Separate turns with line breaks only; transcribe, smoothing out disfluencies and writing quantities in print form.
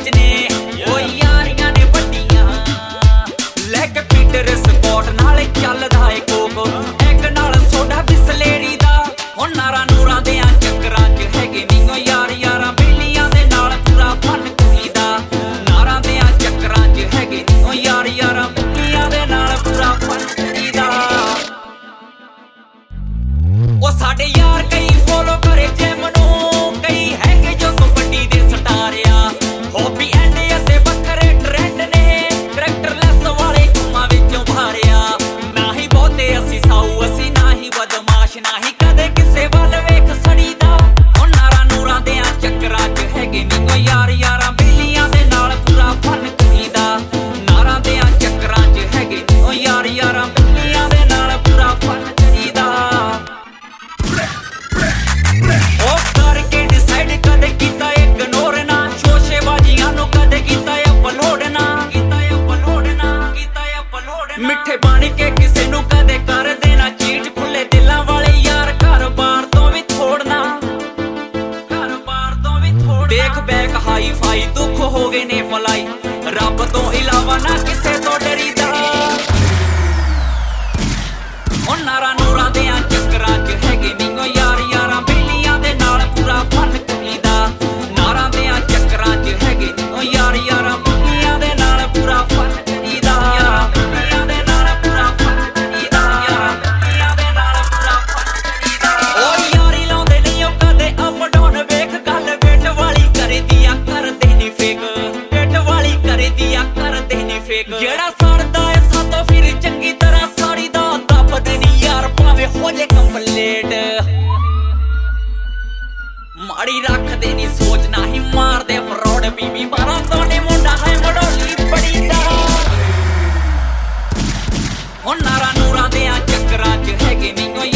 ਵਿੱਚ ਨੇ ਉਹ ਯਾਰੀਆਂ ਨੇ ਵੱਡੀਆਂ ਲੈ ਕੇ ਪੀਟਰ ਸਪੋਰਟ ਨਾਲ ਚੱਲਦਾ ਏ ਕੋਕੋ ਇੱਕ ਨਾਲ ਸੋਡਾ ਬਿਸਲੇਰੀ ਦਾ ਹੁਣ ਨਾਰਾਂ ਨੂਰਾਂ ਦੇ ਚੱਕਰਾਂ 'ਚ ਹੈਗੇ ਨੀ ਓ ਯਾਰ ਯਾਰਾਂ ਬੇਲੀਆਂ ਦੇ ਨਾਲ ਪੂਰਾ ਫਨ ਕਰੀਦਾ ਨਾਰਾਂ ਦੇ ਚੱਕਰਾਂ 'ਚ ਹੈਗੇ ਨੀ ਓ ਯਾਰ ਯਾਰਾਂ ਬੇਲੀਆਂ ਦੇ ਨਾਲ ਪੂਰਾ ਫਨ ਕਰੀਦਾ ਉਹ ਸਾਡੇ ਯਾਰ ਕਈ ਫੋਲੋ ਕਰੇ ਜਿਮ ਨੂੰ ਕਈ ਹੈਗੇ ਜੋ ਕਬੱਡੀ ਦੇ ਸਟਾਰ ਆ ਹੌਬੀ ਐਂਡ ਅਤੇ ਵੱਖਰੇ ਟ੍ਰੈਂਡ ਨੇ ਕਰੈਕਟਰਲੈਸ ਵਾਲੇ ਕੰਮਾਂ ਵਿੱਚੋਂ ਭਾਰਿਆ ਨਾ ਹੀ ਬਹੁਤੇ ਅਸੀਂ ਸਾਊ ਅਸੀਂ ਨਾ ਹੀ ਬਦਮਾਸ਼ ਨਾ ਹੀ ਕਦੇ ਕਿਸੇ ਵੱਲ ਵੇਖ ਸੜੀਦਾ ਹੁਣ ਨਾਰਾਂ ਨੂਰਾਂ ਦੇ ਚੱਕਰਾਂ 'ਚ ਹੈਗੇ ਨੀ ਓ ਯਾਰ ਯਾਰਾਂ ਬੇਲੀਆਂ ਦੇ ਨਾਲ ਪੂਰਾ ਫਨ ਕਰੀਦਾ ਨਾਰਾਂ ਦੇ ਚੱਕਰਾਂ 'ਚ ਹੈਗੇ ਨੀ ਓ ਯਾਰ ਯਾਰਾਂ ਬੇਲੀਆਂ ਦੇ ਨਾਲ ਪੂਰਾ ਫਨ ਕਰੀਦਾ ਉਹ ਕਰਕੇ ਡਿਸਾਈਡ ਕਦੇ ਕੀਤਾ ਇਗਨੋਰ ਨਾ ਸ਼ੋਸ਼ੇਬਾਜ਼ੀਆਂ ਨੂੰ ਕਦੇ ਕੀਤਾ ਅਪਲੋਡ ਨਾ ਮਿੱਠੇ ਬਣ ਕੇ ਕਿਸੇ ਨੂੰ ਕਦੇ ਕਰ ਦੇਣਾ ਚੀਟ ਖੁੱਲੇ ਦਿਲਾਂ ਵਾਲੇ ਯਾਰ ਘਰ-ਬਾਰ ਤੋਂ ਵੀ ਥੋੜਨਾ ਦੇਖ ਬੈਕ ਹਾਈ ਫਾਈ ਦੁੱਖ ਹੋ ਗਏ ਨੇ ਫਲਾਈ ਰੱਬ ਤੋਂ ਇਲਾਵਾ ਨਾ ਕਿਸੇ ਤੋਂ ਡਰੀਦਾ ਉਹ ਨਾਰਾਂ ਨੂਰਾਂ ਦੇ ਚੱਕਰਾਂ 'ਚ ਹੈਗੇ ਨੀ ਓ ਯਾਰ ਯਾਰਾਂ ਬੇਲੀਆਂ ਦੇ ਨਾਲ ਪੂਰਾ ਫਨ ਕਰੀਦਾ ਨਾਰਾਂ ਦੇ ਚੱਕਰਾਂ 'ਚ ਹੈਗੇ ਨੀ ਓ ਯਾਰ ਯਾਰਾਂ ਬੇਲੀਆਂ ਦੇ ਨਾਲ ਪੂਰਾ ਫਨ ਕਰੀਦਾ ਬੇਲੀਆਂ ਦੇ ਨਾਲ ਪੂਰਾ ਫਨ ਕਰੀਦਾ ਬੇਲੀਆਂ ਦੇ ਨਾਲ ਪੂਰਾ ਫਨ ਕਰੀਦਾ ਓ ਯਾਰੀ ਲਾਉਂਦੇ ਨਹੀਂ ਓ ਕਦੇ ਅਪ ਡਾਊਨ ਵੇਖ ਗੱਲ ਵੇਟ ਵਾਲੀ ਕਰਦੀ ਆ ਕਰਦੇ ਨੀ ਫੇਕ ਵੇਟ ਵਾਲੀ ਕਰਦੀ ਆ ਕਰਦੇ ਨੀ ਫੇਕ ਜਿਹੜਾ ਸੜਦਾ ਏ ਸਾਤੋਂ ਫਿਰ ਚੰਗੀ ਤਰ੍ਹਾਂ ਸਾੜੀਦਾ ਦੱਬਦੇ ਨੀ ਯਾਰ ਭਾਵੇਂ ਹੋ ਜੇ ਕੰਪਲੀਟ ਮਾੜੀ ਰੱਖਦੇ ਨੀ ਸੋਚ ਨਾ ਹੀ ਮਾਰਦੇ ਫਰੋਡ ਬੀਬੀ 1200 ਨੇ ਮੁੰਡਾ ਹੈ ਮੜੋਲੀ ਬੜੀ ਦਾ ਹੁਣ ਨਾਰਾਂ ਨੂਰਾਂ ਦੇ ਚੱਕਰਾਂ 'ਚ ਹੈਗੇ ਨੀ ਓ